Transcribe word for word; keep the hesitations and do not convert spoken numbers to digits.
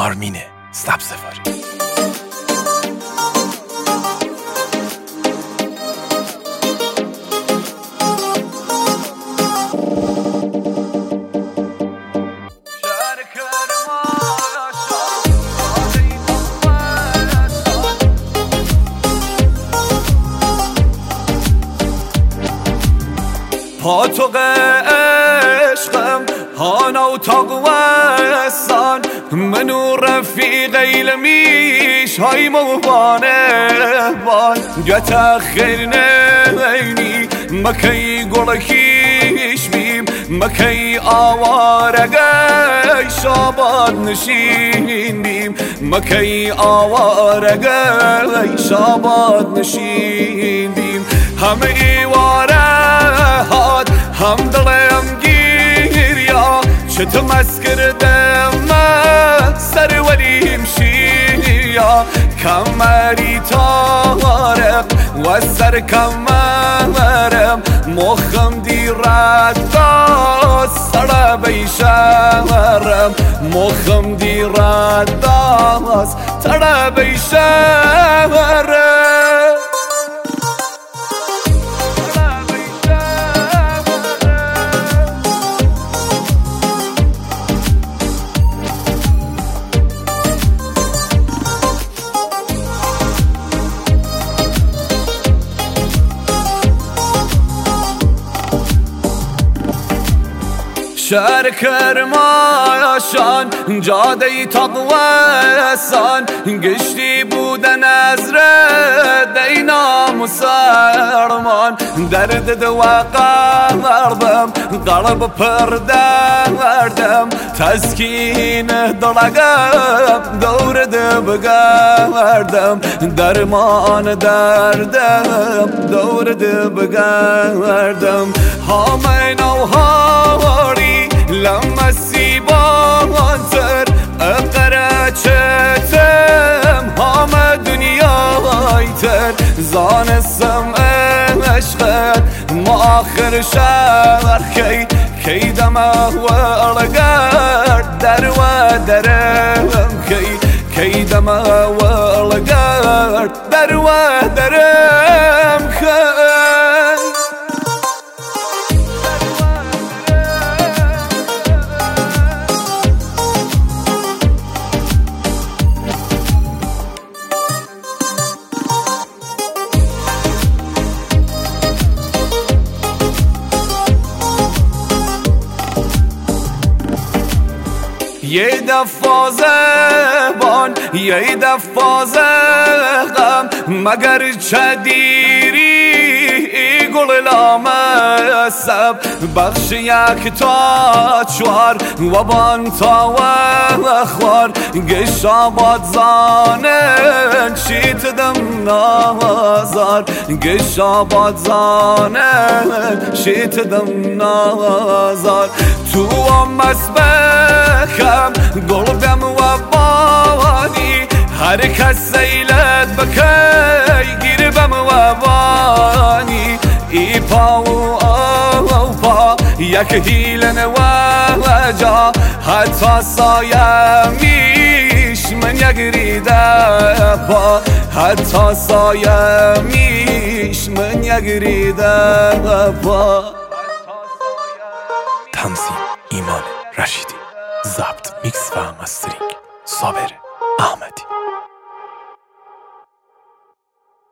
آرمین سبزواری. پاتوق عشقم هانا و تاقوستان منو رفیقی لمیش های موانه بان گتا خیر نینی مکی گلکیش بیم مکی آوارگی شاباد نشین بیم مکی آوارگی شاباد نشین بیم همه ایواره هم دلم گیریا چت مسکر دم سر ولیم شیریا کمری تارم و سر کمرم مخم دیرد داست سر بیشرم مخم دیرد داست سر بیشرم شهر کرماشان جاده تقوستان گشتی بودن از رده نامسلمان درد دو قلبم قلب پر دردم تسکین دلگم دور دو بگردم درمان دردم دور دو بگردم هامین و هاری لمسی بانتر اقرا چتم هام دنیای تر زانستم عشقت ما آخر شهر کی کی دمه و الگرد در و درم کی کی دمه و الگرد در و درم کی یه دفعه زبان یه دفعه غم مگر چه دیری گل لامصب بخش یک تا چوار و بان تا و خوار گشابات زانن شیت دم نازار گشابات زانن شیت دم نازار تو هم مسبخم قلبم و بانی هر کس سیلت بکی گیربم و بانی ای پا و آو پا یک هیلن و جا حتی سایه میش من یک ریده پا حتی سایه میش من یک ریده پا. تنظیم ایمان رشیدی، ضبط میکس و مسترینگ صابر.